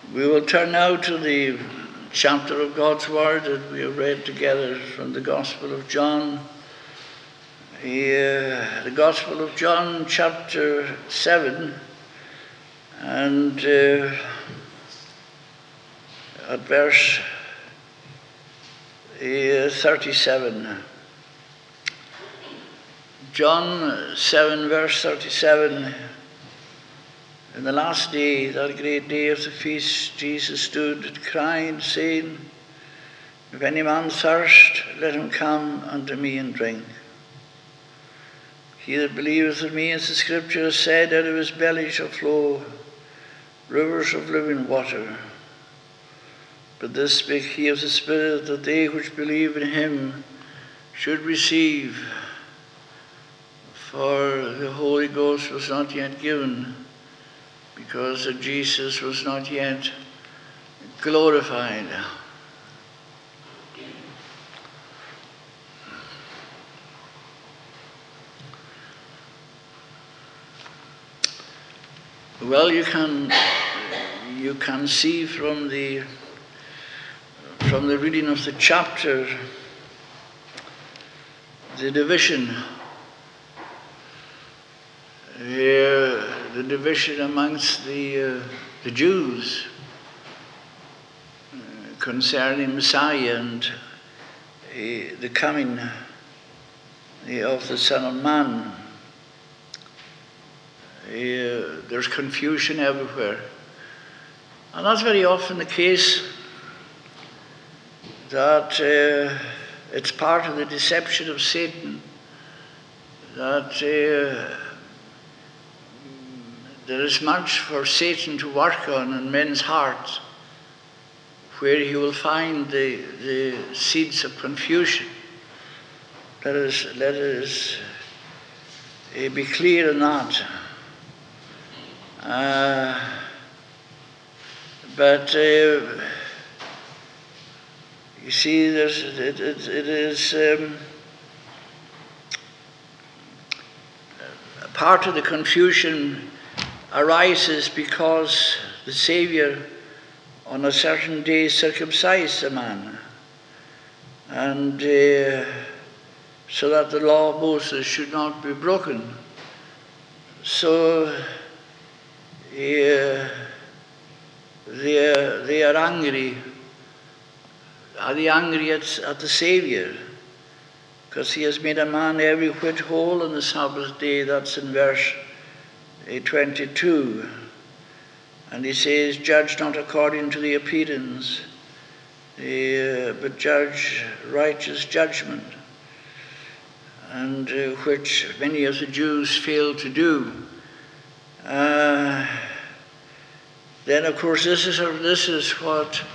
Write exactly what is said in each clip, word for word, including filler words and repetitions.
We will turn now to the chapter of God's Word that we have read together from the Gospel of John. The, uh, the Gospel of John, chapter seven, and uh, at verse uh, thirty-seven. John seven, verse thirty-seven. In the last day, that great day of the feast, Jesus stood and cried, saying, If any man thirst, let him come unto me and drink. He that believeth in me, as the Scripture has said, out of his belly shall flow rivers of living water. But this spake he of the Spirit, that they which believe in him should receive. For the Holy Ghost was not yet given, because that Jesus was not yet glorified. Well, you can you can see from the from the reading of the chapter the division. Here, the division amongst the uh, the Jews uh, concerning Messiah and uh, the coming uh, of the Son of Man. Uh, there's confusion everywhere, and that's very often the case. That uh, it's part of the deception of Satan that. Uh, There is much for Satan to work on in men's hearts, where he will find the, the seeds of confusion. Let us, let us uh, be clear on that. Uh, but uh, you see, there's, it, it, it is um, part of the confusion arises because the Saviour on a certain day circumcised a man, and uh, so that the law of Moses should not be broken. So uh, they, are, they are angry. Are they angry at, at the Saviour? Because he has made a man every whit whole on the Sabbath day. That's in verse twenty-two, and he says, Judge not according to the appearance, uh, but judge righteous judgment, and uh, which many of the Jews fail to do. Uh, then, of course, this is this is what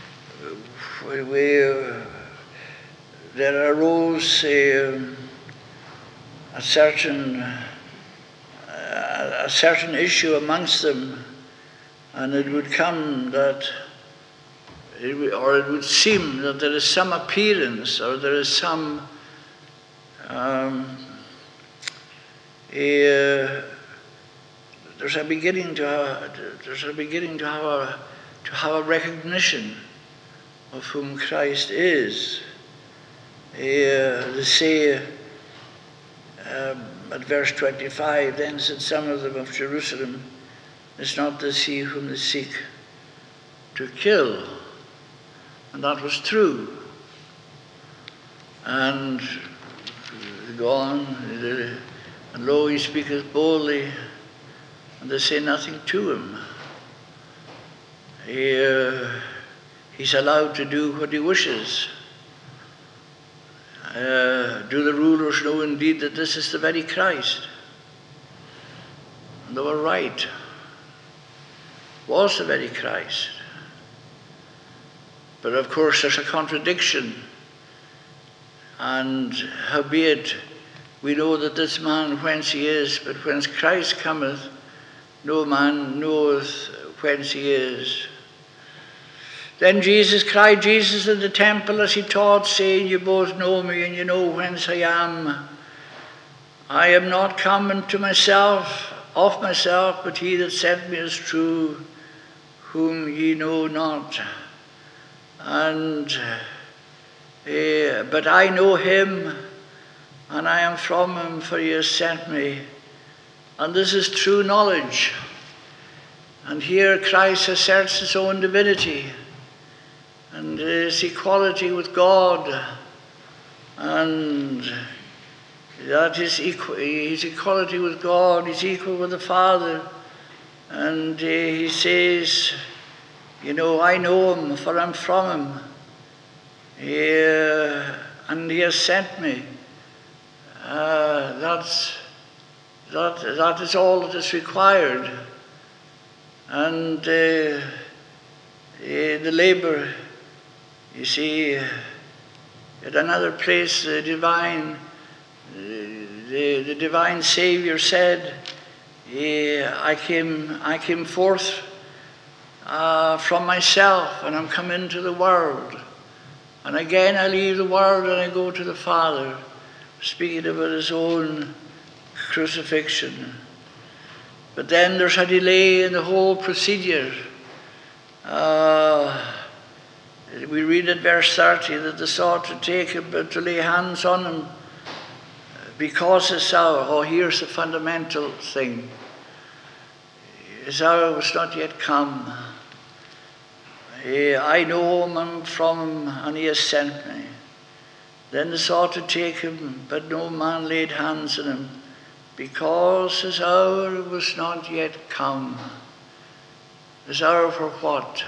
we uh, there arose a, a certain. a certain issue amongst them, and it would come that, it would, or it would seem that there is some appearance, or there is some um, a, uh, there's a beginning to have, there's a beginning to have a to have a recognition of whom Christ is. Uh, they say. Um, At verse twenty-five, then said some of them of Jerusalem, Is not this he whom they seek to kill? And that was true. And they go on, and lo, he speaketh boldly, and they say nothing to him. He, uh, he's allowed to do what he wishes. Uh, do the rulers know indeed that this is the very Christ? And they were right. Was the very Christ. But of course there's a contradiction. And howbeit we know that this man whence he is, but whence Christ cometh, no man knoweth whence he is. Then Jesus cried, Jesus in the temple as he taught, saying, You both know me, and you know whence I am. I am not come unto myself, of myself, but he that sent me is true, whom ye know not. And uh, but I know him, and I am from him, for he has sent me. And this is true knowledge. And here Christ asserts his own divinity and his equality with God, and that his, equ- his equality with God, he's equal with the Father. And uh, he says, you know, I know him, for I'm from him. He, uh, and he has sent me. Uh, that's, that, that is all that is required. And uh, uh, the labor, you see, at another place, the divine, the, the divine Savior said, I came, I came forth uh, from myself, and I'm come into the world. And again I leave the world and I go to the Father, speaking about his own crucifixion. But then there's a delay in the whole procedure. Uh, we read in verse thirty that they sought to take him, but to lay hands on him, because his hour, oh, here's the fundamental thing. His hour was not yet come. I know him, I'm from him, and he has sent me. Then they sought to take him, but no man laid hands on him, because his hour was not yet come. His hour for what?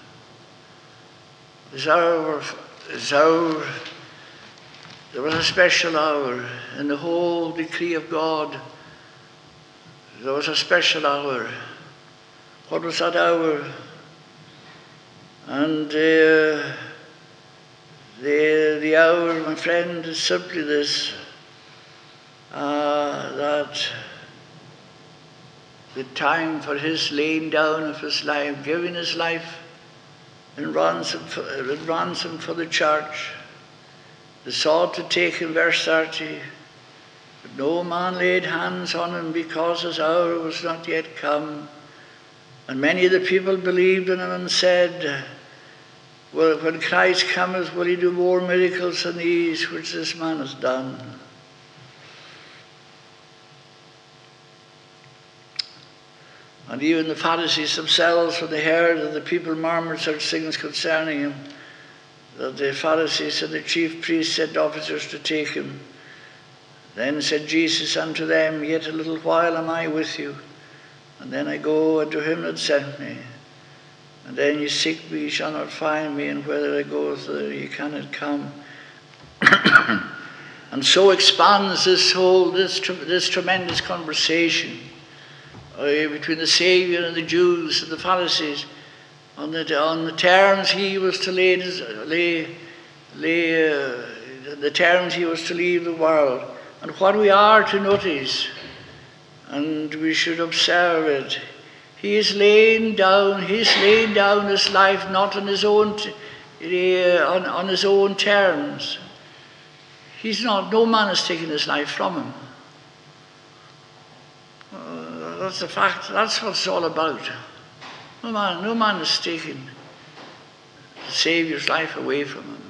His hour, his hour, there was a special hour in the whole decree of God. There was a special hour. What was that hour? And uh, the, the hour, my friend, is simply this, uh, that the time for his laying down of his life, giving his life in ransom for, in ransom for the church. They sought to take him, verse thirty, but no man laid hands on him, because his hour was not yet come. And many of the people believed in him and said, well, when Christ cometh, will he do more miracles than these which this man has done? And even the Pharisees themselves, when they heard that the people murmured such things concerning him, that the Pharisees and the chief priests sent officers to take him. Then said Jesus unto them, yet a little while am I with you, and then I go unto him that sent me. And then ye seek me, ye shall not find me, and whither I go, thither ye cannot come. And so expands this whole, this, this tremendous conversation uh, between the Saviour and the Jews and the Pharisees on the, on the terms he was to lay, lay, lay uh, the terms he was to leave the world. And what we are to notice, and we should observe it, he is laying down, he's laying down his life not on his own, uh, on, on his own terms. He's not, no man has taken his life from him. Uh, that's the fact, that's what it's all about. No man, no man has taken the Saviour's life away from him.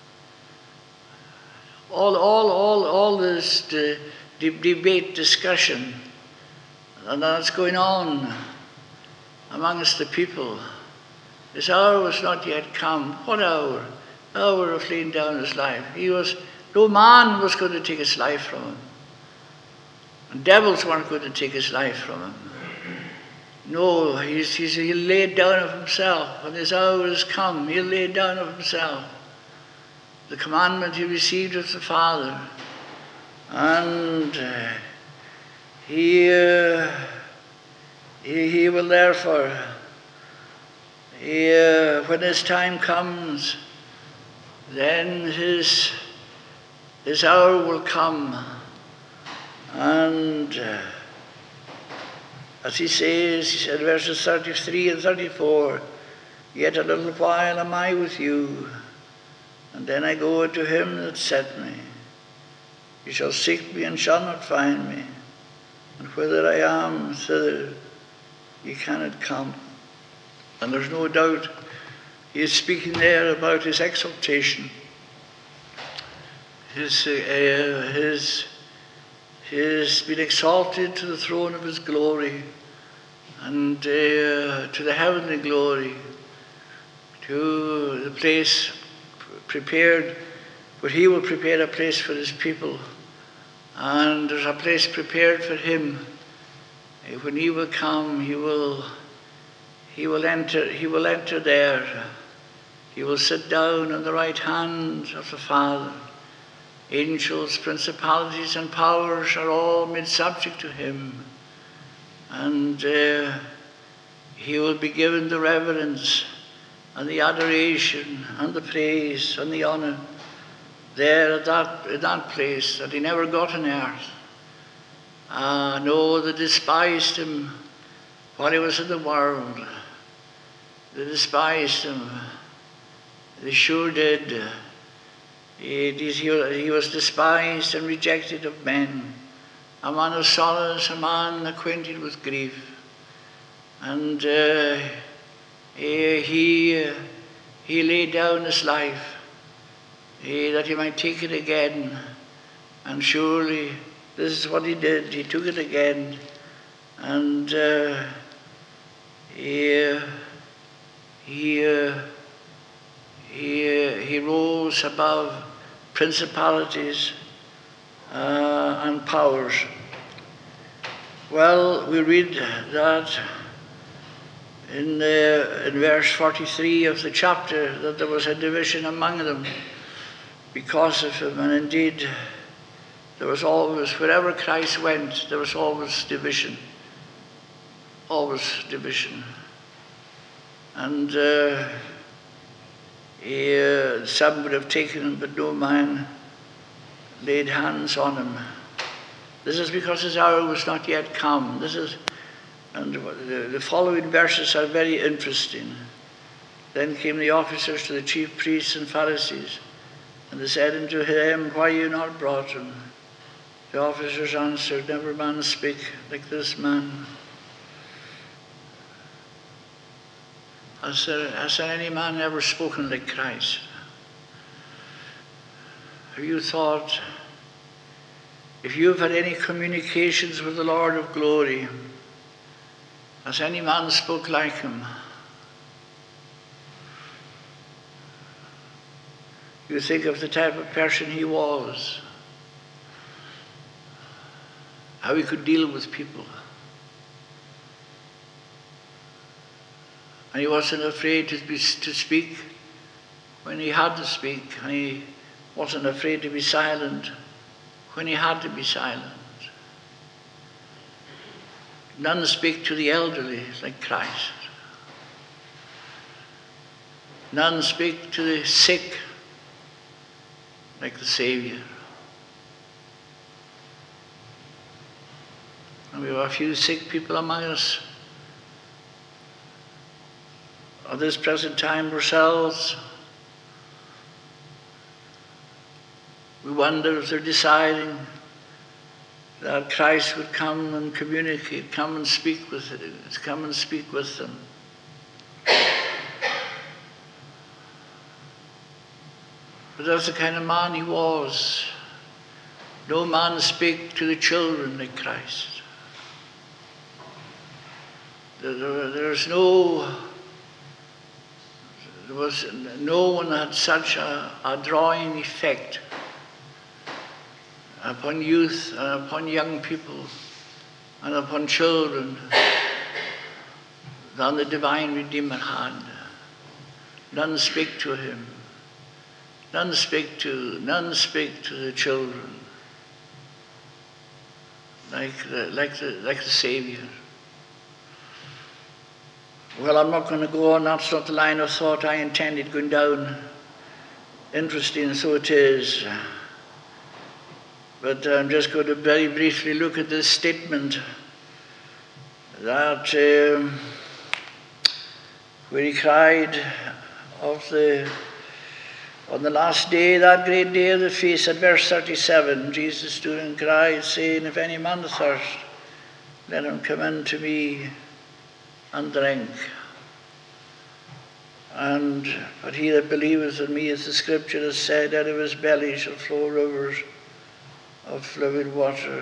All, all, all, all this the, the debate, discussion, and that's going on amongst the people. His hour was not yet come. What hour? The hour of laying down his life. He was, no man was going to take his life from him. And devils weren't going to take his life from him. No, he's, he's, he'll lay it down of himself. When his hour has come, he'll lay it down of himself. The commandment he received of the Father. And uh, he, uh, he, he will therefore, he, uh, when his time comes, then his, his hour will come. And uh, as he says, he said, verses thirty-three and thirty-four, yet a little while am I with you, and then I go unto him that sent me. You shall seek me and shall not find me, and whither I am, thither ye cannot come. And there's no doubt he is speaking there about his exaltation, his, uh, his, his being exalted to the throne of his glory, and uh, to the heavenly glory, to the place prepared, where he will prepare a place for his people. And there's a place prepared for him. When he will come, he will, he will enter, he will enter there. He will sit down on the right hand of the Father. Angels, principalities, and powers are all made subject to him. And uh, he will be given the reverence and the adoration and the praise and the honor there at that, at that place that he never got on earth. Ah, no, they despised him while he was in the world. They despised him. They sure did. He, he, he was despised and rejected of men. A man of sorrows, a man acquainted with grief. And uh, he, he, he laid down his life he, that he might take it again. And surely this is what he did. He took it again. And uh, he, he, uh, he, uh, he rose above principalities uh, and powers. Well, we read that in, uh, in verse forty-three of the chapter that there was a division among them because of him. And indeed, there was always, wherever Christ went, there was always division. Always division. And uh, he, uh, some would have taken him, but no man laid hands on him. This is because his hour was not yet come. This is, and the, the following verses are very interesting. Then came the officers to the chief priests and Pharisees, and they said unto him, Why are you not brought him? The officers answered, Never man spake like this man. Has there, has there any man ever spoken like Christ? Have you thought, if you've had any communications with the Lord of glory, has any man spoke like him? You think of the type of person he was, how he could deal with people. And he wasn't afraid to, be, to speak when he had to speak, and he wasn't afraid to be silent when he had to be silent. None speak to the elderly like Christ. None speak to the sick like the Savior. And we have a few sick people among us at this present time ourselves. We wonder if they're deciding that Christ would come and communicate, come and speak with it, come and speak with them. But that's the kind of man he was. No man spake to the children like Christ. There, there, there's no, there was no one had such a, a drawing effect upon youth and upon young people and upon children than the divine Redeemer had. None spake to him. None spake to, none spake to the children like the, like the, like the Savior. Well, I'm not going to go on. That's not the line of thought I intended going down. Interesting, so it is. But I'm just going to very briefly look at this statement that um, where he cried of the on the last day, that great day of the feast, at verse thirty-seven, Jesus stood and cried, saying, If any man thirst, let him come unto me and drink. And but he that believeth in me, as the scripture has said, out of his belly shall flow rivers of living water.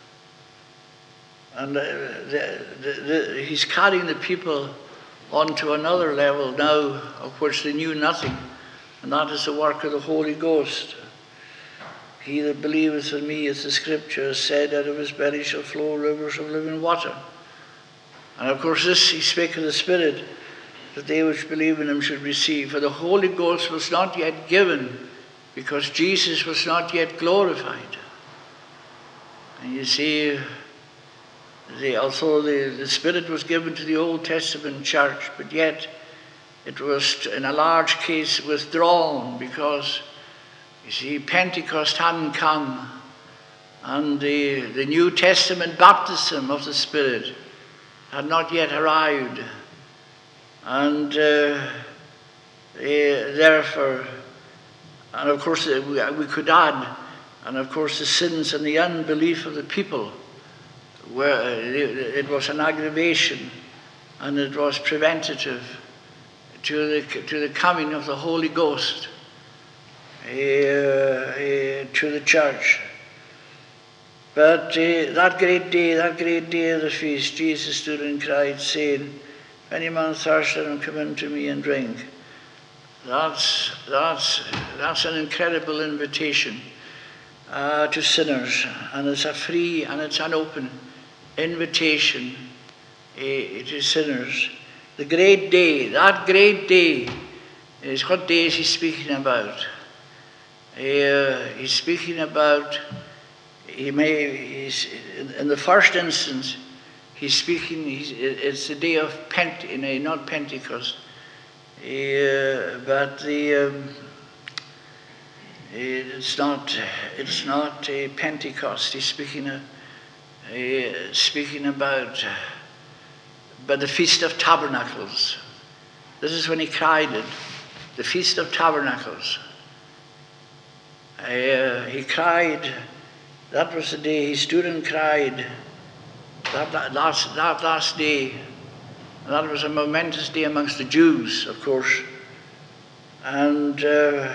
And uh, the, the, the, he's carrying the people onto another level now, of which they knew nothing, and that is the work of the Holy Ghost. He that believeth in me, as the scripture has said, out of his belly shall flow rivers of living water. And of course this he spake of the Spirit, that they which believe in him should receive. For the Holy Ghost was not yet given, because Jesus was not yet glorified. And you see, the, although the, the Spirit was given to the Old Testament church, but yet it was in a large case withdrawn, because you see, Pentecost hadn't come, and the, the New Testament baptism of the Spirit had not yet arrived. And uh, therefore, and of course we could add, and of course the sins and the unbelief of the people, were, it was an aggravation, and it was preventative to the, to the coming of the Holy Ghost uh, uh, to the church. But uh, that great day, that great day of the feast, Jesus stood and cried, saying, if any man thirst, let him come unto me and drink. That's, that's, that's an incredible invitation uh, to sinners, and it's a free and it's an open invitation uh, to sinners. The great day, that great day, is what day is he speaking about? Uh, he's speaking about, he may, he's, in the first instance, he's speaking, he's, it's the day of Pent, not Pentecost, uh, but the, um, it's not, it's not a Pentecost. He's speaking, uh, uh, speaking about, uh, about the Feast of Tabernacles. This is when he cried it, the Feast of Tabernacles. Uh, he cried, that was the day he stood and cried, that, that, last, that last day. And that was a momentous day amongst the Jews, of course. And uh,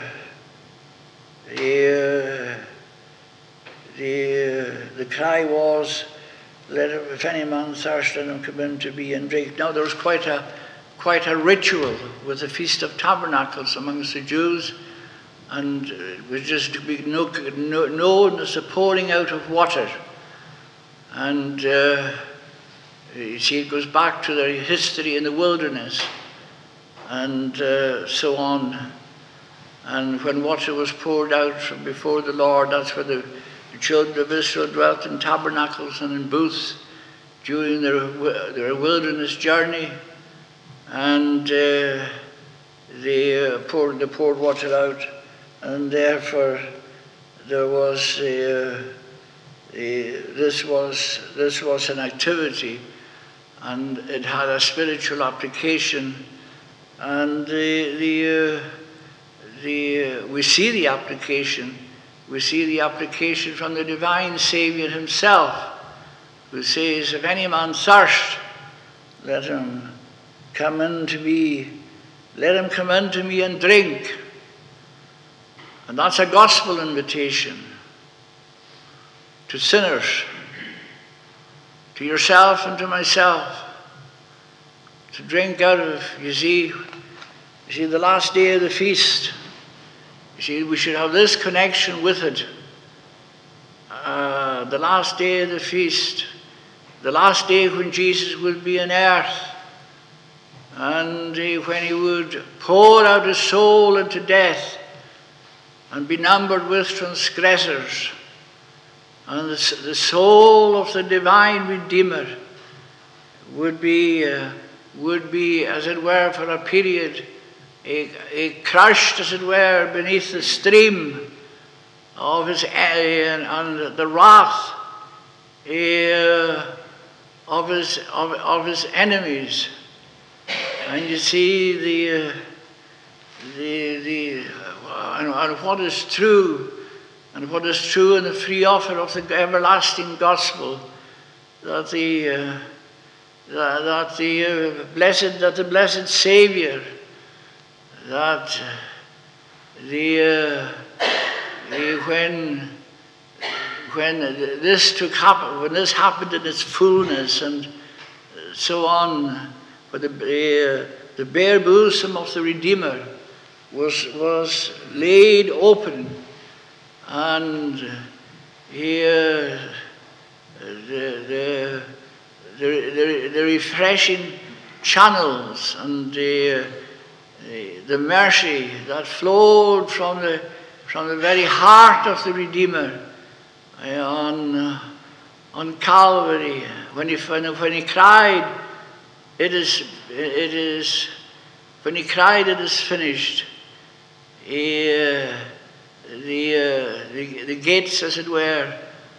the, uh, the, uh, the cry was, let him, if any man thirst, let him come in to me and drink. Now there was quite a, quite a ritual with the Feast of Tabernacles amongst the Jews. And it was just to be known as the pouring out of water. And uh, you see, it goes back to their history in the wilderness and uh, so on. And when water was poured out from before the Lord, that's where the, the children of Israel dwelt in tabernacles and in booths during their, their wilderness journey. And uh, they, uh, poured, they poured water out. And therefore, there was a, a, this was this was an activity, and it had a spiritual application. And the the uh, the uh, we see the application. We see the application from the divine Savior himself, who says, "If any man thirst, let him come unto me. Let him come unto me and drink." And that's a gospel invitation to sinners, to yourself and to myself, to drink out of, you see, you see, the last day of the feast. You see, we should have this connection with it. Uh, the last day of the feast, the last day when Jesus would be on earth, and uh, when he would pour out his soul into death, and be numbered with transgressors, and the, the soul of the divine Redeemer would be, uh, would be, as it were, for a period, a, a crushed, as it were, beneath the stream of his uh, and the wrath uh, of his of, of his enemies. And you see the uh, the the. And, and what is true, and what is true in the free offer of the everlasting gospel, that the uh, that, that the uh, blessed that the blessed Savior that the, uh, the when when this took happen, when this happened in its fullness and so on, but the uh, the bare bosom of the Redeemer was was laid open, and he, uh, the, the the the the refreshing channels and the the, the mercy that flowed from the from the very heart of the Redeemer uh, on uh, on Calvary, when he when, when he cried, it is it is when he cried, it is finished. He, uh, the, uh, the the gates, as it were,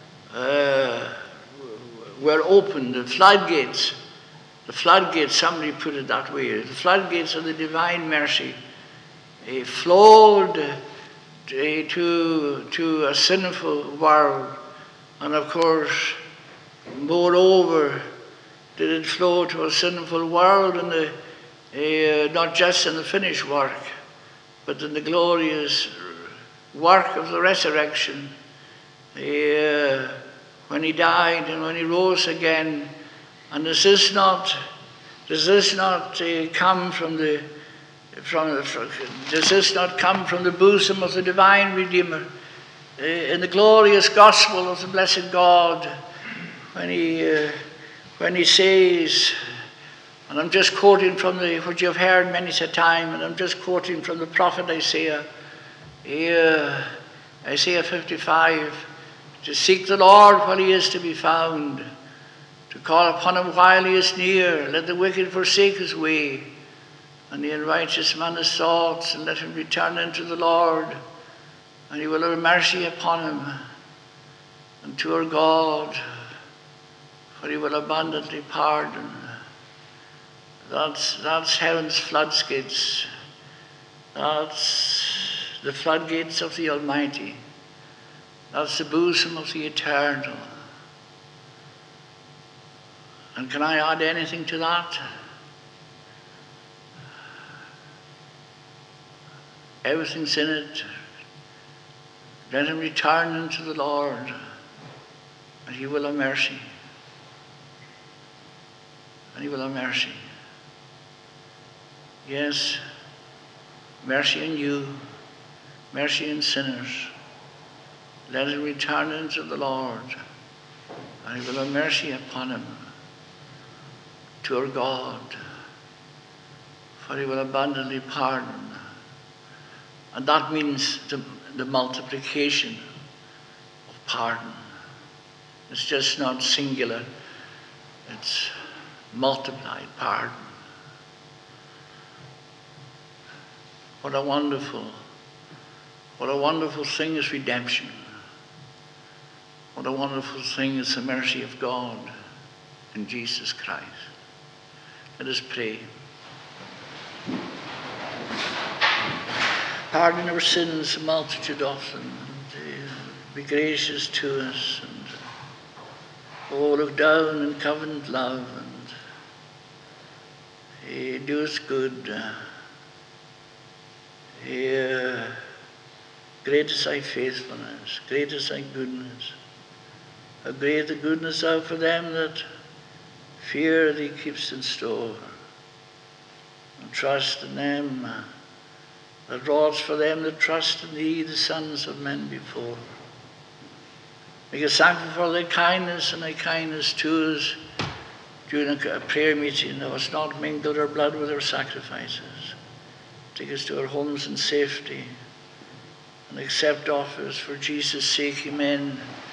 uh, were opened. The floodgates. The floodgates, somebody put it that way, the floodgates of the divine mercy uh, flowed uh, to, to a sinful world. And of course, moreover, did it flow to a sinful world in the, uh, not just in the finished work, but in the glorious work of the resurrection. Uh, when he died and when he rose again. And does this not, does this not uh, come from the, from the, from, does this not come from the bosom of the divine Redeemer uh, in the glorious gospel of the blessed God, when he, uh, when he says, and I'm just quoting from the what you have heard many a time, and I'm just quoting from the prophet Isaiah, uh, Isaiah fifty-five, to seek the Lord while he is to be found. To call upon him while he is near. Let the wicked forsake his way, and the unrighteous man his thoughts, and let him return unto the Lord, and he will have mercy upon him, and to our God, for he will abundantly pardon. That's, that's heaven's floodgates. That's the floodgates of the Almighty. That's the bosom of the Eternal. And can I add anything to that? Everything's in it. Let him return unto the Lord, and he will have mercy. And he will have mercy. Yes, mercy on you, mercy on sinners. Let him return unto the Lord, and he will have mercy upon him. To our God, for he will abundantly pardon. And that means the, the multiplication of pardon. It's just not singular, it's multiplied pardon. What a wonderful, what a wonderful thing is redemption. What a wonderful thing is the mercy of God in Jesus Christ. Let us pray. Pardon our sins, a multitude of them, and uh, be gracious to us, and all of down and covenant love, and uh, do us good. Uh, uh, great is thy faithfulness, great is thy goodness. How great the goodness thou for them that fear thee keeps in store, and trust in them, uh, that wrought for them that trust in thee the sons of men before. Make us thankful for thy kindness and thy kindness to us during a prayer meeting. Thou hast not mingled our blood with our sacrifices. Take us to our homes in safety, and accept offers for Jesus' sake. Amen.